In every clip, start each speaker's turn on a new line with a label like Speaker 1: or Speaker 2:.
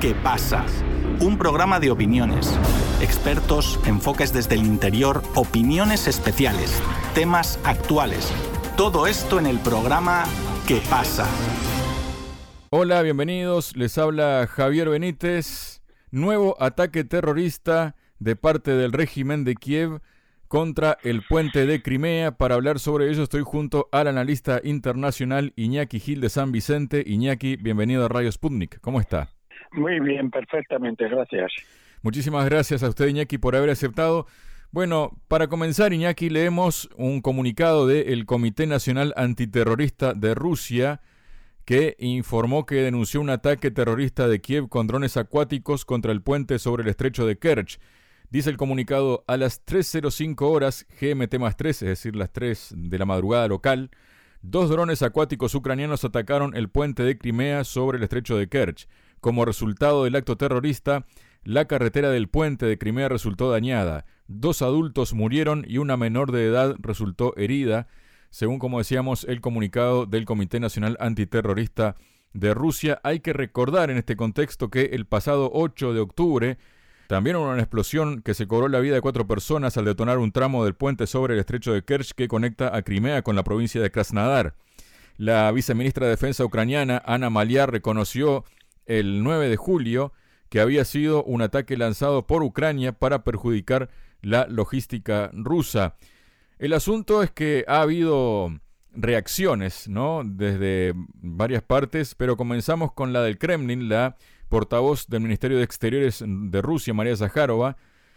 Speaker 1: ¿Qué pasa? Un programa de opiniones, expertos, enfoques desde el interior, opiniones especiales, temas actuales. Todo esto en el programa ¿Qué pasa?
Speaker 2: Hola, bienvenidos. Les habla Javier Benítez. Nuevo ataque terrorista de parte del régimen de Kiev contra el puente de Crimea. Para hablar sobre ello estoy junto al analista internacional Iñaki Gil de San Vicente. Iñaki, bienvenido a Radio Sputnik. ¿Cómo está?
Speaker 3: Muy bien, perfectamente, gracias.
Speaker 2: Muchísimas gracias a usted, Iñaki, por haber aceptado. Bueno, para comenzar, Iñaki, leemos un comunicado del Comité Nacional Antiterrorista de Rusia que informó que denunció un ataque terrorista de Kiev con drones acuáticos contra el puente sobre el estrecho de Kerch. Dice el comunicado, a las 3:05 horas GMT+3, es decir, las 3 de la madrugada local, 2 drones acuáticos ucranianos atacaron el puente de Crimea sobre el estrecho de Kerch. Como resultado del acto terrorista, la carretera del puente de Crimea resultó dañada. 2 adultos murieron y una menor de edad resultó herida, según, como decíamos, el comunicado del Comité Nacional Antiterrorista de Rusia. Hay que recordar en este contexto que el pasado 8 de octubre también hubo una explosión que se cobró la vida de 4 personas al detonar un tramo del puente sobre el estrecho de Kerch que conecta a Crimea con la provincia de Krasnodar. La viceministra de Defensa ucraniana, Ana Maliar, reconoció el 9 de julio que había sido un ataque lanzado por Ucrania para perjudicar la logística rusa. El asunto es que ha habido reacciones, ¿no?, desde varias partes, pero comenzamos con la del Kremlin. La portavoz del Ministerio de Exteriores de Rusia, María Zaharova,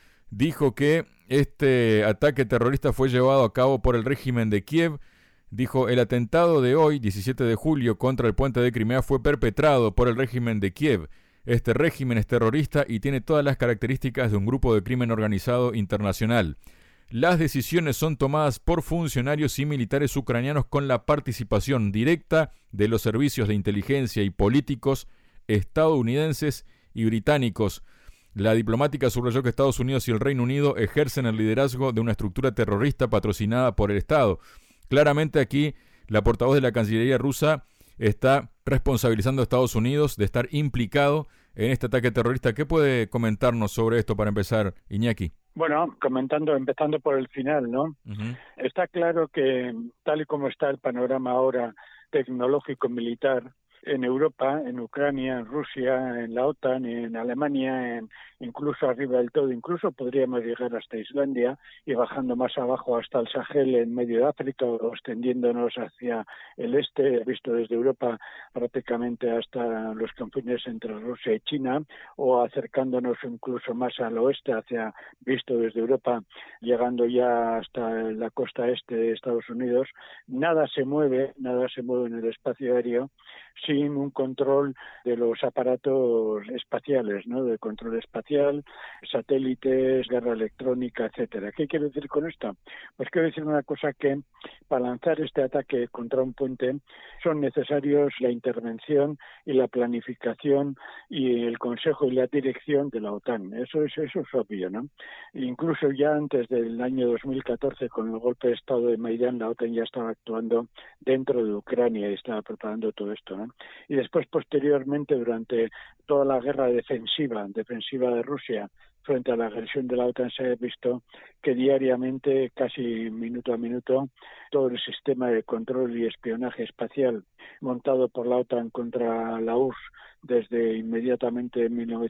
Speaker 2: dijo que este ataque terrorista fue llevado a cabo por el régimen de Kiev. Dijo, el atentado de hoy, 17 de julio, contra el puente de Crimea fue perpetrado por el régimen de Kiev. Este régimen es terrorista y tiene todas las características de un grupo de crimen organizado internacional. Las decisiones son tomadas por funcionarios y militares ucranianos con la participación directa de los servicios de inteligencia y políticos estadounidenses y británicos. La diplomática subrayó que Estados Unidos y el Reino Unido ejercen el liderazgo de una estructura terrorista patrocinada por el Estado. Claramente aquí la portavoz de la Cancillería rusa está responsabilizando a Estados Unidos de estar implicado en este ataque terrorista. ¿Qué puede comentarnos sobre esto para empezar, Iñaki?
Speaker 3: Bueno, empezando por el final, ¿no?
Speaker 2: Uh-huh.
Speaker 3: Está claro que tal y como está el panorama ahora tecnológico militar en Europa, en Ucrania, en Rusia, en la OTAN, en Alemania, incluso arriba del todo, incluso podríamos llegar hasta Islandia y bajando más abajo hasta el Sahel en medio de África o extendiéndonos hacia el este, visto desde Europa prácticamente hasta los confines entre Rusia y China, o acercándonos incluso más al oeste, visto desde Europa, llegando ya hasta la costa este de Estados Unidos. Nada se mueve en el espacio aéreo sin un control de los aparatos espaciales, ¿no? De control espacial, satélites, guerra electrónica, etcétera. ¿Qué quiero decir con esto? Pues quiero decir una cosa, que para lanzar este ataque contra un puente son necesarios la intervención y la planificación y el consejo y la dirección de la OTAN. Eso es obvio, ¿no? Incluso ya antes del año 2014, con el golpe de Estado de Maidán, la OTAN ya estaba actuando dentro de Ucrania y estaba preparando todo esto, ¿no? Y después, posteriormente, durante toda la guerra defensiva de Rusia frente a la agresión de la OTAN, se ha visto que diariamente, casi minuto a minuto, todo el sistema de control y espionaje espacial montado por la OTAN contra la URSS desde inmediatamente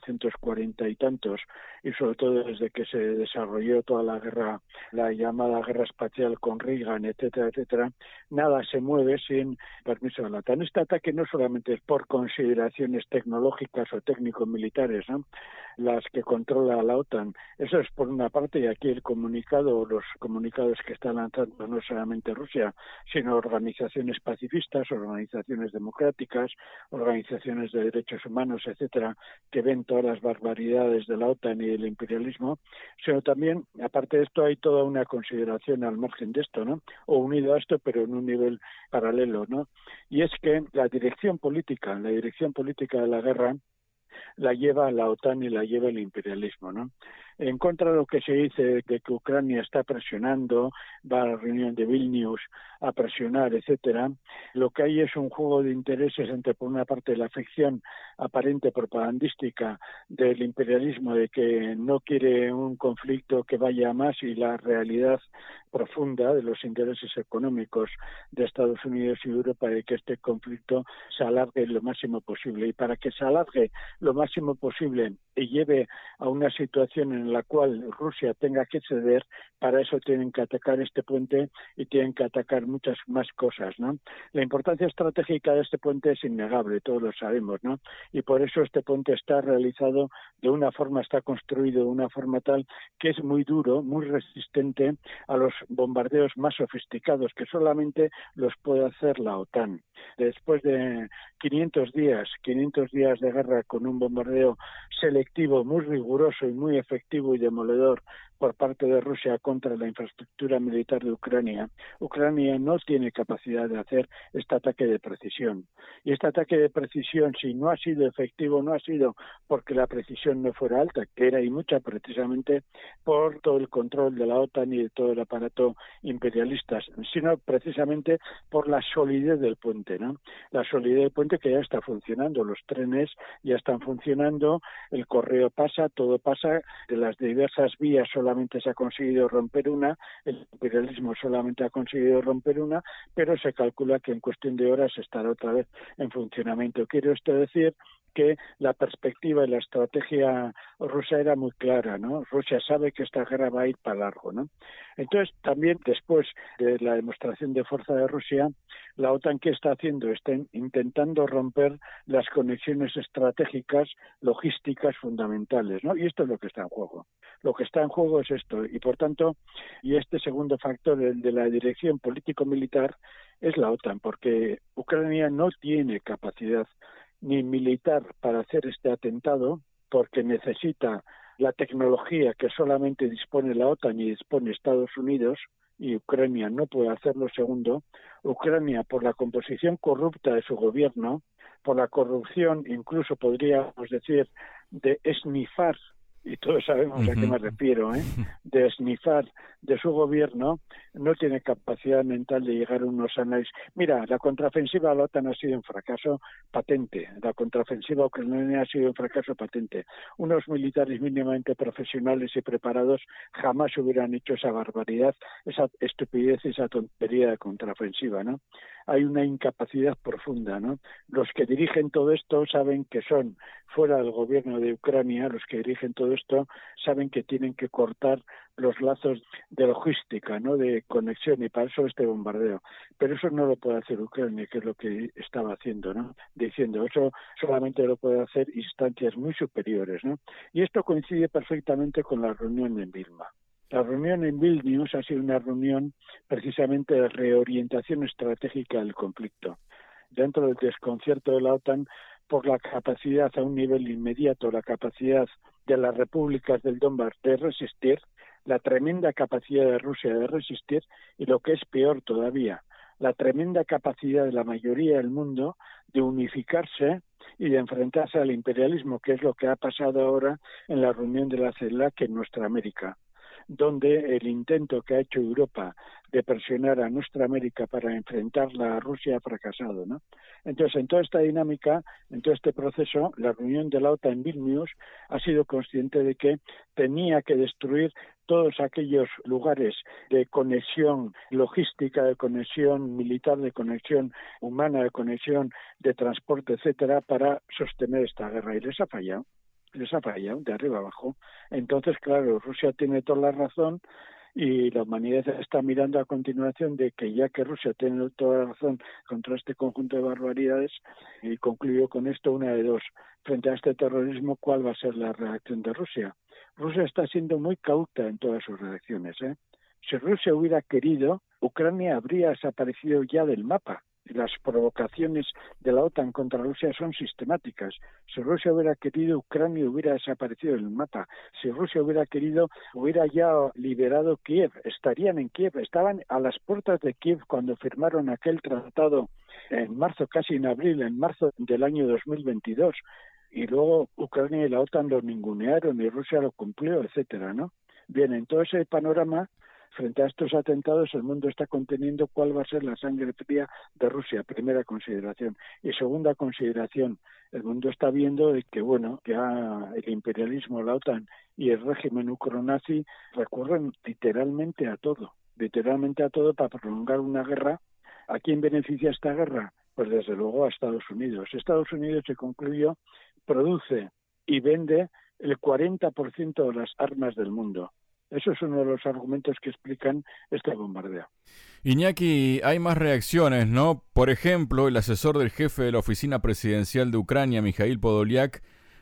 Speaker 3: 1940 y tantos, y sobre todo desde que se desarrolló toda la guerra, la llamada guerra espacial con Reagan, etcétera, etcétera, nada se mueve sin permiso de la OTAN. Este ataque no solamente es por consideraciones tecnológicas o técnico-militares, ¿no?, las que controla la OTAN. Eso es por una parte, y aquí los comunicados que está lanzando no solamente Rusia, sino organizaciones pacifistas, organizaciones democráticas, organizaciones de derechos humanos, etcétera, que ven todas las barbaridades de la OTAN y del imperialismo, sino también, aparte de esto, hay toda una consideración al margen de esto, ¿no?, o unido a esto, pero en un nivel paralelo, ¿no? Y es que la dirección política de la guerra la lleva la OTAN y la lleva el imperialismo, ¿no? En contra de lo que se dice de que Ucrania está presionando, va a la reunión de Vilnius a presionar, etcétera, lo que hay es un juego de intereses entre, por una parte, la ficción aparente propagandística del imperialismo de que no quiere un conflicto que vaya a más, y la realidad profunda de los intereses económicos de Estados Unidos y Europa de que este conflicto se alargue lo máximo posible. Y para que se alargue lo máximo posible y lleve a una situación en la cual Rusia tenga que ceder, para eso tienen que atacar este puente y tienen que atacar muchas más cosas, ¿no? La importancia estratégica de este puente es innegable, todos lo sabemos, ¿no? Y por eso este puente está realizado de una forma, está construido de una forma tal que es muy duro, muy resistente a los bombardeos más sofisticados, que solamente los puede hacer la OTAN. Después de 500 días de guerra con un bombardeo selectivo muy riguroso y muy efectivo y demoledor por parte de Rusia contra la infraestructura militar de Ucrania, Ucrania no tiene capacidad de hacer este ataque de precisión. Y este ataque de precisión, si no ha sido efectivo, no ha sido porque la precisión no fuera alta, que era y mucha, precisamente por todo el control de la OTAN y de todo el aparato imperialista, sino precisamente por la solidez del puente, ¿no? La solidez del puente, que ya está funcionando, los trenes ya están funcionando, el correo pasa, todo pasa, de las diversas vías solamente se ha conseguido romper una, el imperialismo solamente ha conseguido romper una, pero se calcula que en cuestión de horas estará otra vez en funcionamiento. Quiero esto decir que la perspectiva y la estrategia rusa era muy clara, ¿no? Rusia sabe que esta guerra va a ir para largo, ¿no? Entonces, también después de la demostración de fuerza de Rusia, la OTAN, ¿qué está haciendo? Está intentando romper las conexiones estratégicas, logísticas fundamentales, ¿no? Y esto es lo que está en juego. Lo que está en juego es esto, y por tanto, y este segundo factor, el de la dirección político-militar, es la OTAN, porque Ucrania no tiene capacidad ni militar para hacer este atentado, porque necesita la tecnología que solamente dispone la OTAN y dispone Estados Unidos, y Ucrania no puede hacerlo. Segundo, Ucrania, por la composición corrupta de su gobierno, por la corrupción, incluso podríamos decir, de esnifar, y todos sabemos a qué me refiero, de esnifar de su gobierno, no tiene capacidad mental de llegar a unos análisis. Mira, la contraofensiva de la OTAN ha sido un fracaso patente, la contraofensiva ucraniana ha sido un fracaso patente. Unos militares mínimamente profesionales y preparados jamás hubieran hecho esa barbaridad, esa estupidez, esa tontería de contraofensiva, ¿no? Hay una incapacidad profunda, ¿no? Los que dirigen todo esto saben que son fuera del gobierno de Ucrania, los que dirigen todo esto saben que tienen que cortar los lazos de logística, ¿no? De conexión, y para eso este bombardeo. Pero eso no lo puede hacer Ucrania, que es lo que estaba haciendo, ¿no? Diciendo, eso solamente lo puede hacer instancias muy superiores, ¿no? Y esto coincide perfectamente con la reunión en Vilna. La reunión en Vilnius ha sido una reunión precisamente de reorientación estratégica del conflicto. Dentro del desconcierto de la OTAN por la capacidad a un nivel inmediato, la capacidad de las repúblicas del Donbass de resistir, la tremenda capacidad de Rusia de resistir, y lo que es peor todavía, la tremenda capacidad de la mayoría del mundo de unificarse y de enfrentarse al imperialismo, que es lo que ha pasado ahora en la reunión de la CELAC en nuestra América, donde el intento que ha hecho Europa de presionar a nuestra América para enfrentarla a Rusia ha fracasado, ¿no? Entonces, en toda esta dinámica, en todo este proceso, la reunión de la OTAN en Vilnius ha sido consciente de que tenía que destruir todos aquellos lugares de conexión logística, de conexión militar, de conexión humana, de conexión de transporte, etcétera, para sostener esta guerra, y les ha fallado de arriba abajo. Entonces, claro, Rusia tiene toda la razón, y la humanidad está mirando a continuación de que, ya que Rusia tiene toda la razón contra este conjunto de barbaridades, y concluyo con esto, una de dos: frente a este terrorismo, ¿cuál va a ser la reacción de Rusia? Rusia está siendo muy cauta en todas sus reacciones, Si Rusia hubiera querido, Ucrania habría desaparecido ya del mapa. Las provocaciones de la OTAN contra Rusia son sistemáticas. Si Rusia hubiera querido, Ucrania hubiera desaparecido del mapa. Si Rusia hubiera querido, hubiera ya liberado Kiev. Estarían en Kiev, estaban a las puertas de Kiev cuando firmaron aquel tratado en marzo, casi en abril, en marzo del año 2022. y luego Ucrania y la OTAN lo ningunearon y Rusia lo cumplió, etcétera, ¿no? Bien, en todo ese panorama, frente a estos atentados, el mundo está conteniendo cuál va a ser la sangre fría de Rusia, primera consideración. Y segunda consideración, el mundo está viendo de que, bueno, ya el imperialismo, la OTAN y el régimen ucronazi recurren literalmente a todo para prolongar una guerra. ¿A quién beneficia esta guerra? Pues desde luego a Estados Unidos. Estados Unidos, se concluyó, produce y vende el 40% de las armas del mundo. Eso es uno de los argumentos que explican este bombardeo.
Speaker 2: Iñaki, hay más reacciones, ¿no? Por ejemplo, el asesor del jefe de la oficina presidencial de Ucrania, Mikhail Podolyak,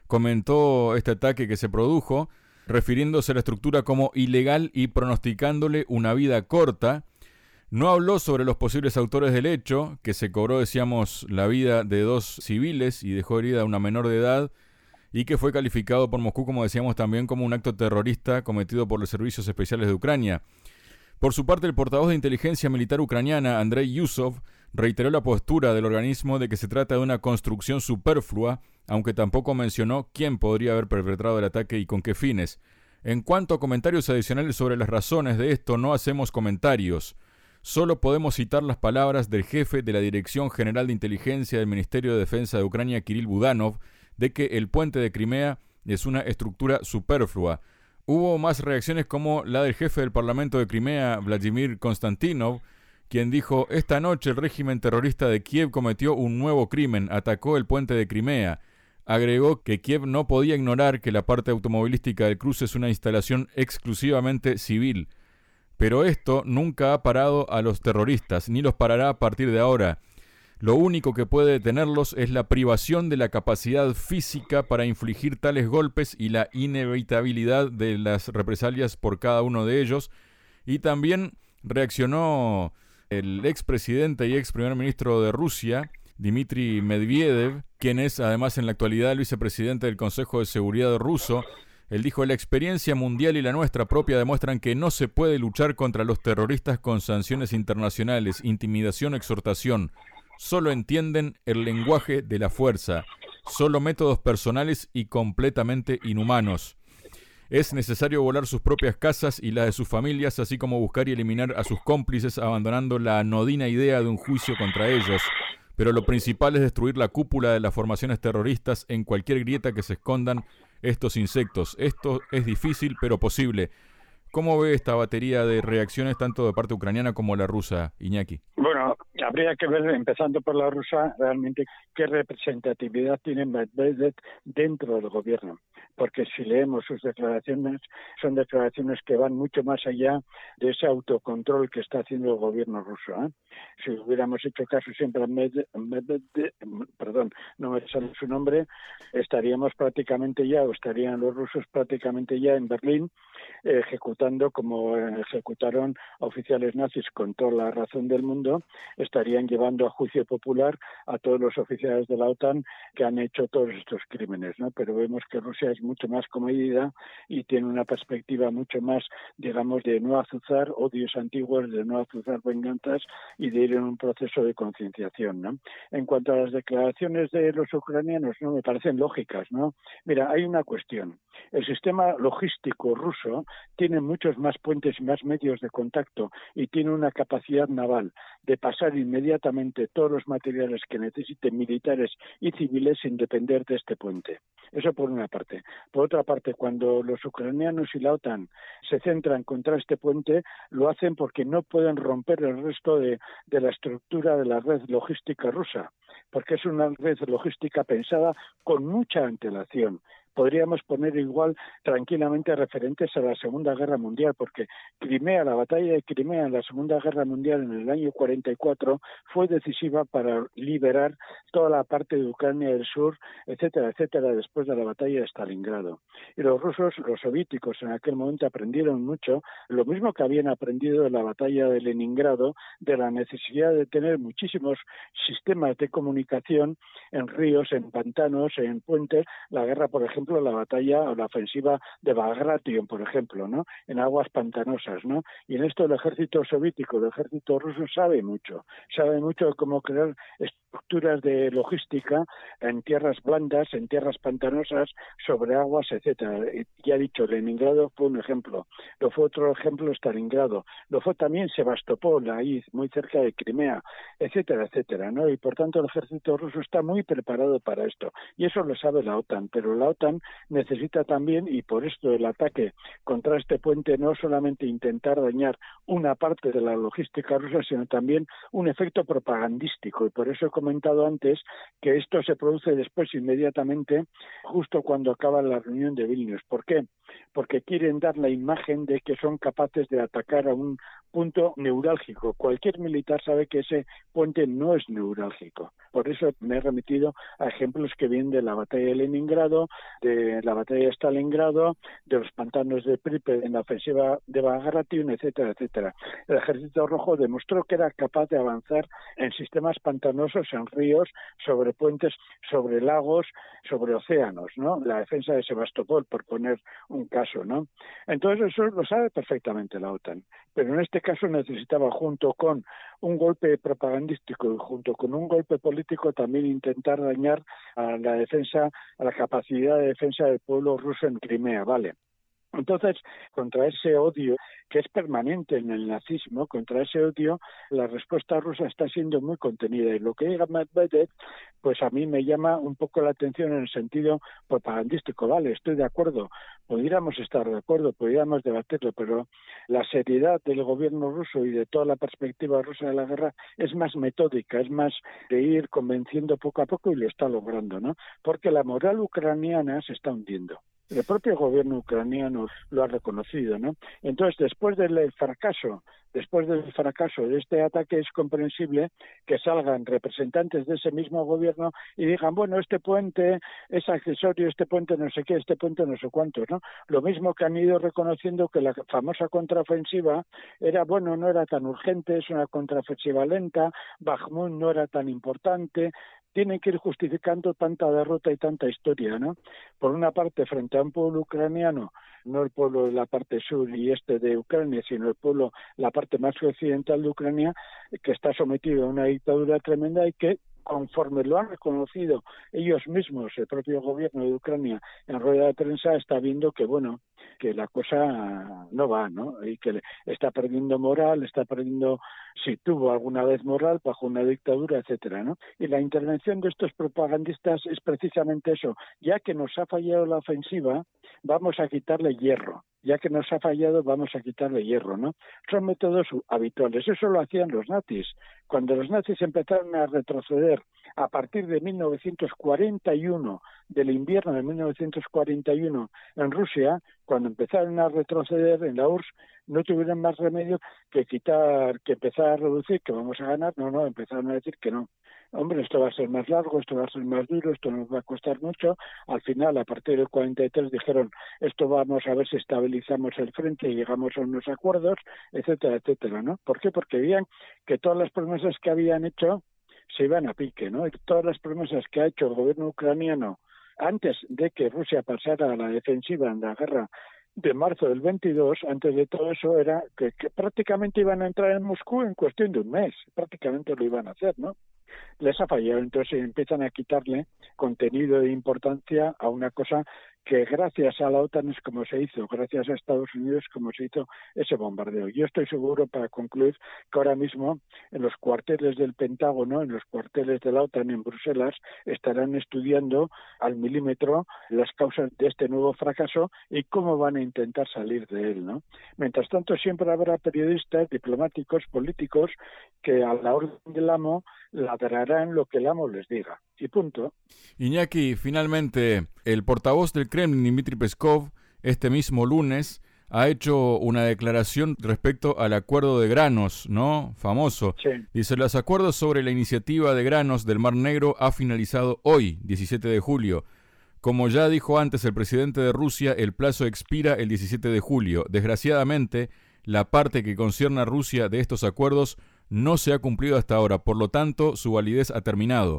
Speaker 2: comentó este ataque que se produjo, refiriéndose a la estructura como ilegal y pronosticándole una vida corta. No habló sobre los posibles autores del hecho, que se cobró, decíamos, la vida de 2 civiles y dejó herida a una menor de edad, y que fue calificado por Moscú, como decíamos, también como un acto terrorista cometido por los servicios especiales de Ucrania. Por su parte, el portavoz de inteligencia militar ucraniana, Andrei Yusov, reiteró la postura del organismo de que se trata de una construcción superflua, aunque tampoco mencionó quién podría haber perpetrado el ataque y con qué fines. En cuanto a comentarios adicionales sobre las razones de esto, no hacemos comentarios. Solo podemos citar las palabras del jefe de la Dirección General de Inteligencia del Ministerio de Defensa de Ucrania, Kirill Budanov, de que el puente de Crimea es una estructura superflua. Hubo más reacciones como la del jefe del Parlamento de Crimea, Vladimir Konstantinov, quien dijo: esta noche el régimen terrorista de Kiev cometió un nuevo crimen, atacó el puente de Crimea. Agregó que Kiev no podía ignorar que la parte automovilística del cruce es una instalación exclusivamente civil. Pero esto nunca ha parado a los terroristas, ni los parará a partir de ahora. Lo único que puede detenerlos es la privación de la capacidad física para infligir tales golpes y la inevitabilidad de las represalias por cada uno de ellos. Y también reaccionó el expresidente y ex primer ministro de Rusia, Dmitry Medvedev, quien es además en la actualidad el vicepresidente del Consejo de Seguridad ruso. Él dijo: la experiencia mundial y la nuestra propia demuestran que no se puede luchar contra los terroristas con sanciones internacionales, intimidación, exhortación. Solo entienden el lenguaje de la fuerza, solo métodos personales y completamente inhumanos. Es necesario volar sus propias casas y las de sus familias, así como buscar y eliminar a sus cómplices, abandonando la anodina idea de un juicio contra ellos. Pero lo principal es destruir la cúpula de las formaciones terroristas en cualquier grieta que se escondan estos insectos. Esto es difícil, pero posible. ¿Cómo ve esta batería de reacciones tanto de parte ucraniana como la rusa, Iñaki?
Speaker 3: Bueno, habría que ver, empezando por la rusa, realmente qué representatividad tiene Medvedev dentro del gobierno. Porque si leemos sus declaraciones, son declaraciones que van mucho más allá de ese autocontrol que está haciendo el gobierno ruso, ¿eh? Si hubiéramos hecho caso siempre a Medvedev, no me sale su nombre, estaríamos prácticamente ya, o estarían los rusos prácticamente ya en Berlín, ejecutando como ejecutaron oficiales nazis con toda la razón del mundo, estarían llevando a juicio popular a todos los oficiales de la OTAN que han hecho todos estos crímenes, ¿no? Pero vemos que Rusia es mucho más comedida y tiene una perspectiva mucho más, digamos, de no azuzar odios antiguos, de no azuzar venganzas y de ir en un proceso de concienciación, ¿no? En cuanto a las declaraciones de los ucranianos, no me parecen lógicas, ¿no? Mira, hay una cuestión. El sistema logístico ruso tiene muchos más puentes y más medios de contacto y tiene una capacidad naval de pasar inmediatamente todos los materiales que necesiten militares y civiles sin depender de este puente. Eso por una parte. Por otra parte, cuando los ucranianos y la OTAN se centran contra este puente, lo hacen porque no pueden romper el resto de la estructura de la red logística rusa, porque es una red logística pensada con mucha antelación. Podríamos poner igual tranquilamente referentes a la Segunda Guerra Mundial, porque Crimea, la batalla de Crimea en la Segunda Guerra Mundial en el año 44 fue decisiva para liberar toda la parte de Ucrania del sur, etcétera, etcétera, después de la batalla de Stalingrado. Y los rusos, los soviéticos en aquel momento aprendieron mucho, lo mismo que habían aprendido de la batalla de Leningrado, de la necesidad de tener muchísimos sistemas de comunicación en ríos, en pantanos, en puentes. La guerra, por ejemplo, ejemplo, la batalla o la ofensiva de Bagration, por ejemplo, ¿no? En aguas pantanosas, ¿no? Y en esto el ejército soviético, el ejército ruso sabe mucho de cómo crear estructuras de logística en tierras blandas, en tierras pantanosas, sobre aguas, etcétera. Ya he dicho, Leningrado fue un ejemplo, lo fue otro ejemplo Stalingrado, lo fue también Sebastopol, ahí muy cerca de Crimea, etcétera, etcétera, ¿no? Y por tanto el ejército ruso está muy preparado para esto, y eso lo sabe la OTAN, pero la OTAN necesita también, y por esto el ataque contra este puente, no solamente intentar dañar una parte de la logística rusa, sino también un efecto propagandístico, y por eso he comentado antes que esto se produce después inmediatamente, justo cuando acaba la reunión de Vilnius. ¿Por qué? Porque quieren dar la imagen de que son capaces de atacar a un punto neurálgico. Cualquier militar sabe que ese puente no es neurálgico. Por eso me he remitido a ejemplos que vienen de la batalla de Leningrado, de la batalla de Stalingrado, de los pantanos de Pripyat en la ofensiva de Bagration, etcétera, etcétera. El Ejército Rojo demostró que era capaz de avanzar en sistemas pantanosos, en ríos, sobre puentes, sobre lagos, sobre océanos, ¿no? La defensa de Sebastopol, por poner un caso, ¿no? Entonces eso lo sabe perfectamente la OTAN, pero en este caso necesitaba, junto con un golpe propagandístico y junto con un golpe político, también intentar dañar a la defensa, a la capacidad de defensa del pueblo ruso en Crimea, ¿vale? Entonces, contra ese odio que es permanente en el nazismo, contra ese odio, la respuesta rusa está siendo muy contenida. Y lo que diga Medvedev, pues a mí me llama un poco la atención en el sentido propagandístico. Vale, estoy de acuerdo, pudiéramos estar de acuerdo, pudiéramos debatirlo, pero la seriedad del gobierno ruso y de toda la perspectiva rusa de la guerra es más metódica, es más de ir convenciendo poco a poco, y lo está logrando, ¿no? Porque la moral ucraniana se está hundiendo. El propio gobierno ucraniano lo ha reconocido, ¿no? Entonces, después del fracaso de este ataque, es comprensible que salgan representantes de ese mismo gobierno y digan, bueno, este puente es accesorio, este puente no sé qué, este puente no sé cuántos, ¿no? Lo mismo que han ido reconociendo que la famosa contraofensiva era, bueno, no era tan urgente, es una contraofensiva lenta, Bakhmut no era tan importante. Tienen que ir justificando tanta derrota y tanta historia, ¿no? Por una parte, frente a un pueblo ucraniano, no el pueblo de la parte sur y este de Ucrania, sino el pueblo, la parte más occidental de Ucrania, que está sometido a una dictadura tremenda y que, conforme lo han reconocido ellos mismos, el propio gobierno de Ucrania, en rueda de prensa, está viendo que, bueno, que la cosa no va, ¿no? Y que está perdiendo moral, está perdiendo, si tuvo alguna vez moral, bajo una dictadura, etcétera, ¿no? Y la intervención de estos propagandistas es precisamente eso. Ya que nos ha fallado la ofensiva, vamos a quitarle hierro. Ya que nos ha fallado, vamos a quitarle hierro, ¿no? Son métodos habituales. Eso lo hacían los nazis. Cuando los nazis empezaron a retroceder a partir de 1941, del invierno de 1941 en Rusia, cuando empezaron a retroceder en la URSS, no tuvieron más remedio que empezar a reducir, que vamos a ganar. No, empezaron a decir que no. Hombre, esto va a ser más largo, esto va a ser más duro, esto nos va a costar mucho. Al final, a partir del 43, dijeron, esto vamos a ver si estabilizamos el frente y llegamos a unos acuerdos, etcétera, etcétera, ¿no? ¿Por qué? Porque veían que todas las promesas que habían hecho se iban a pique, ¿no? Y todas las promesas que ha hecho el gobierno ucraniano antes de que Rusia pasara a la defensiva en la guerra de marzo del 22, antes de todo eso, era que prácticamente iban a entrar en Moscú en cuestión de un mes, prácticamente lo iban a hacer, ¿no? Les ha fallado, entonces empiezan a quitarle contenido de importancia a una cosa que gracias a la OTAN es como se hizo, gracias a Estados Unidos como se hizo ese bombardeo. Yo estoy seguro, para concluir, que ahora mismo en los cuarteles del Pentágono, en los cuarteles de la OTAN en Bruselas, estarán estudiando al milímetro las causas de este nuevo fracaso y cómo van a intentar salir de él, ¿no? Mientras tanto, siempre habrá periodistas, diplomáticos, políticos, que a la orden del amo ladrarán lo que el amo les diga. Y punto.
Speaker 2: Iñaki, finalmente, el portavoz del Kremlin, Dmitry Peskov, este mismo lunes, ha hecho una declaración respecto al acuerdo de granos, ¿no? Famoso.
Speaker 3: Sí.
Speaker 2: Dice, los acuerdos sobre la iniciativa de granos del Mar Negro ha finalizado hoy, 17 de julio. Como ya dijo antes el presidente de Rusia, el plazo expira el 17 de julio. Desgraciadamente, la parte que concierne a Rusia de estos acuerdos no se ha cumplido hasta ahora, por lo tanto, su validez ha terminado.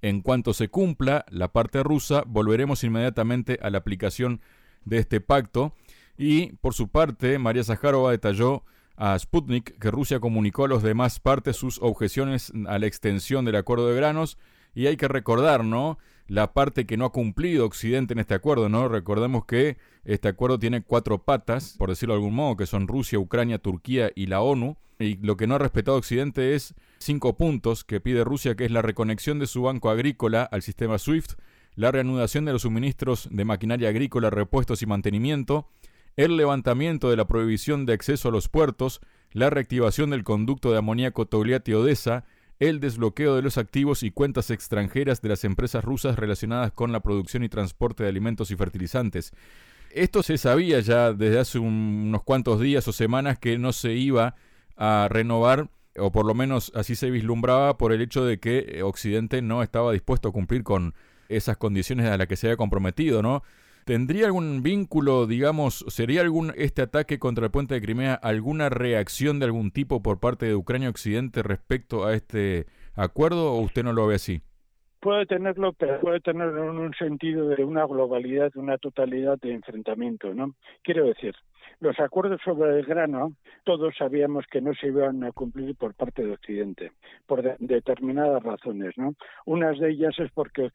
Speaker 2: En cuanto se cumpla la parte rusa, volveremos inmediatamente a la aplicación de este pacto. Y, por su parte, María Zaharova detalló a Sputnik que Rusia comunicó a los demás partes sus objeciones a la extensión del acuerdo de granos. Y hay que recordar, ¿no?, la parte que no ha cumplido Occidente en este acuerdo, ¿no? Recordemos que este acuerdo tiene 4 patas, por decirlo de algún modo, que son Rusia, Ucrania, Turquía y la ONU. Y lo que no ha respetado Occidente es 5 puntos que pide Rusia, que es la reconexión de su banco agrícola al sistema SWIFT, la reanudación de los suministros de maquinaria agrícola, repuestos y mantenimiento, el levantamiento de la prohibición de acceso a los puertos, la reactivación del conducto de amoníaco Togliatti-Odessa, el desbloqueo de los activos y cuentas extranjeras de las empresas rusas relacionadas con la producción y transporte de alimentos y fertilizantes. Esto se sabía ya desde hace unos cuantos días o semanas que no se iba a renovar, o por lo menos así se vislumbraba, por el hecho de que Occidente no estaba dispuesto a cumplir con esas condiciones a las que se había comprometido, ¿no? ¿Tendría algún vínculo, digamos, sería este ataque contra el puente de Crimea alguna reacción de algún tipo por parte de Ucrania Occidente respecto a este acuerdo, o usted no lo ve así?
Speaker 3: Puede tenerlo, pero puede tenerlo en un sentido de una globalidad, de una totalidad de enfrentamiento, ¿no? Quiero decir, los acuerdos sobre el grano, todos sabíamos que no se iban a cumplir por parte de Occidente, por determinadas razones, ¿no? Unas de ellas es porque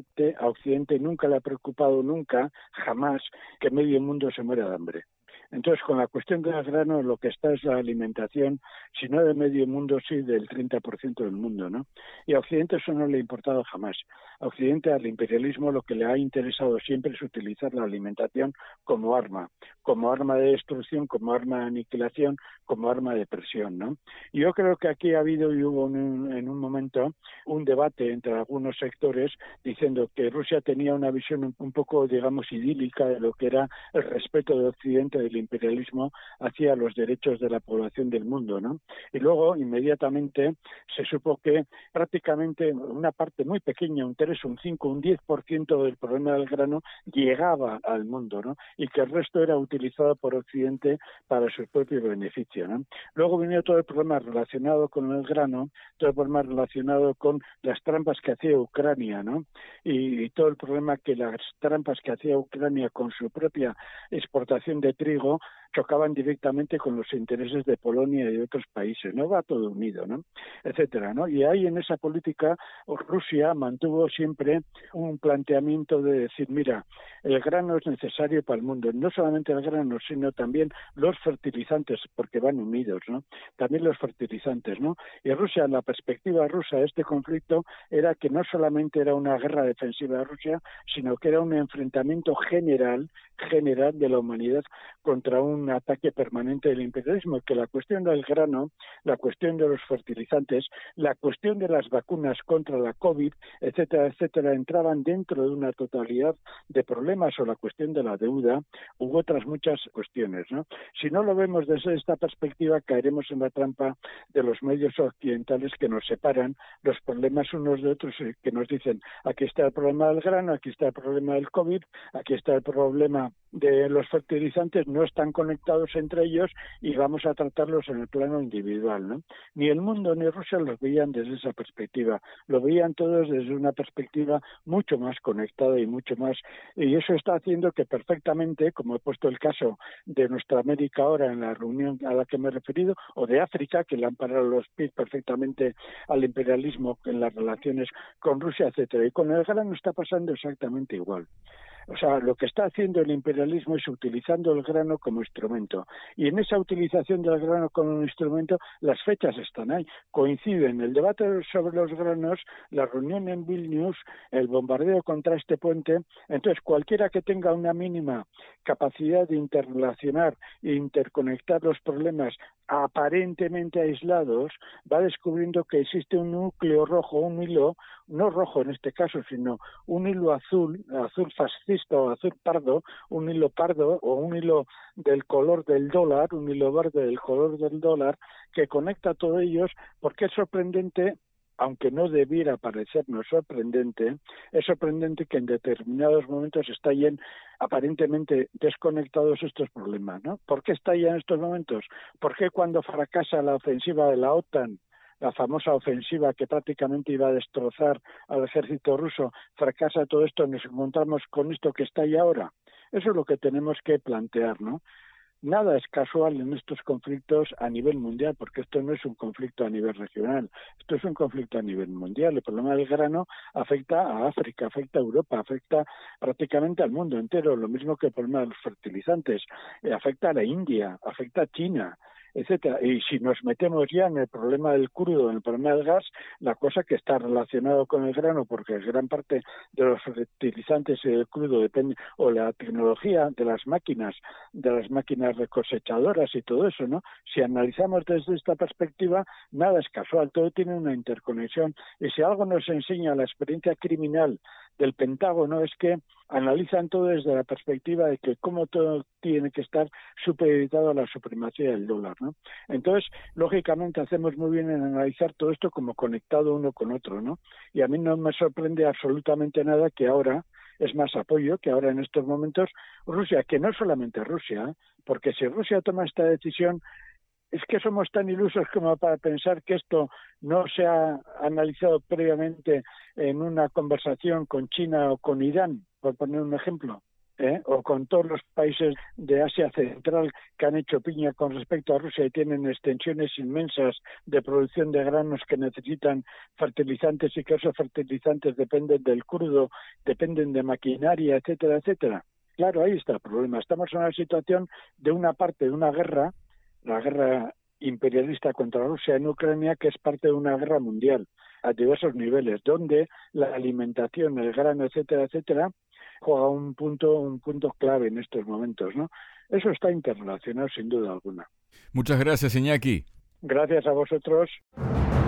Speaker 3: a Occidente nunca le ha preocupado jamás, que medio mundo se muera de hambre. Entonces, con la cuestión del grano, lo que está es la alimentación, si no de medio mundo, sí del 30% del mundo, ¿no? Y a Occidente eso no le ha importado jamás. A Occidente, al imperialismo, lo que le ha interesado siempre es utilizar la alimentación como arma de destrucción, como arma de aniquilación, como arma de presión, ¿no? Y yo creo que aquí ha habido y hubo en un momento un debate entre algunos sectores diciendo que Rusia tenía una visión un poco, digamos, idílica de lo que era el respeto de Occidente, del imperialismo, hacia los derechos de la población del mundo, ¿no? Y luego, inmediatamente, se supo que prácticamente una parte muy pequeña, un 3, un 5, un 10% del problema del grano llegaba al mundo, ¿no? Y que el resto era utilizado por Occidente para su propio beneficio, ¿no? Luego vino todo el problema relacionado con el grano, todo el problema relacionado con las trampas que hacía Ucrania, ¿no? Y todo el problema que las trampas que hacía Ucrania con su propia exportación de trigo chocaban directamente con los intereses de Polonia y de otros países, ¿no? Va todo unido, ¿no? Etcétera, ¿no? Y ahí en esa política Rusia mantuvo siempre un planteamiento de decir, mira, el grano es necesario para el mundo, no solamente el grano, sino también los fertilizantes, porque van unidos, ¿no? También los fertilizantes, ¿no? Y Rusia, en la perspectiva rusa de este conflicto, era que no solamente era una guerra defensiva de Rusia, sino que era un enfrentamiento general de la humanidad contra un ataque permanente del imperialismo, que la cuestión del grano, la cuestión de los fertilizantes, la cuestión de las vacunas contra la COVID, etcétera, etcétera, entraban dentro de una totalidad de problemas, o la cuestión de la deuda, u otras muchas cuestiones, ¿no? Si no lo vemos desde esta perspectiva, caeremos en la trampa de los medios occidentales que nos separan los problemas unos de otros, que nos dicen, aquí está el problema del grano, aquí está el problema del COVID, aquí está el problema de los fertilizantes, no están conectados entre ellos y vamos a tratarlos en el plano individual, ¿no? Ni el mundo ni Rusia los veían desde esa perspectiva, lo veían todos desde una perspectiva mucho más conectada y mucho más, y eso está haciendo que perfectamente, como he puesto el caso de nuestra América ahora en la reunión a la que me he referido, o de África, que le han parado los pies perfectamente al imperialismo en las relaciones con Rusia, etcétera, y con el grano está pasando exactamente igual. O sea, lo que está haciendo el imperialismo es utilizando el grano como instrumento. Y en esa utilización del grano como instrumento, las fechas están ahí. Coinciden el debate sobre los granos, la reunión en Vilnius, el bombardeo contra este puente. Entonces, cualquiera que tenga una mínima capacidad de interrelacionar e interconectar los problemas aparentemente aislados, va descubriendo que existe un núcleo rojo, un hilo, no rojo en este caso, sino un hilo azul fascista o azul pardo, un hilo pardo o un hilo del color del dólar, un hilo verde del color del dólar, que conecta a todos ellos, porque es sorprendente, aunque no debiera parecernos sorprendente, es sorprendente que en determinados momentos estallen aparentemente desconectados estos problemas, ¿no? ¿Por qué estallan estos momentos? ¿Por qué cuando fracasa la ofensiva de la OTAN la famosa ofensiva que prácticamente iba a destrozar al ejército ruso, fracasa todo esto, nos encontramos con esto que está ahí ahora. Eso es lo que tenemos que plantear, ¿no? Nada es casual en estos conflictos a nivel mundial, porque esto no es un conflicto a nivel regional, esto es un conflicto a nivel mundial. El problema del grano afecta a África, afecta a Europa, afecta prácticamente al mundo entero, lo mismo que el problema de los fertilizantes, afecta a la India, afecta a China, etcétera. Y si nos metemos ya en el problema del crudo, en el problema del gas, la cosa que está relacionado con el grano, porque gran parte de los fertilizantes y el crudo depende, o la tecnología de las máquinas recosechadoras y todo eso, ¿no? Si analizamos desde esta perspectiva, nada es casual, todo tiene una interconexión. Y si algo nos enseña la experiencia criminal del Pentágono es que analizan todo desde la perspectiva de que cómo todo tiene que estar supeditado a la supremacía del dólar, ¿no? Entonces, lógicamente, hacemos muy bien en analizar todo esto como conectado uno con otro, ¿no? Y a mí no me sorprende absolutamente nada que ahora es más apoyo, que ahora en estos momentos Rusia, que no solamente Rusia, porque si Rusia toma esta decisión, es que somos tan ilusos como para pensar que esto no se ha analizado previamente en una conversación con China o con Irán, por poner un ejemplo, o con todos los países de Asia Central que han hecho piña con respecto a Rusia y tienen extensiones inmensas de producción de granos que necesitan fertilizantes y que esos fertilizantes dependen del crudo, dependen de maquinaria, etcétera, etcétera. Claro, ahí está el problema. Estamos en una situación de una parte de una guerra, la guerra imperialista contra Rusia en Ucrania, que es parte de una guerra mundial a diversos niveles, donde la alimentación, el grano, etcétera, etcétera, juega un punto clave en estos momentos, ¿no? Eso está interrelacionado sin duda alguna.
Speaker 2: Muchas gracias, Iñaki.
Speaker 3: Gracias a vosotros.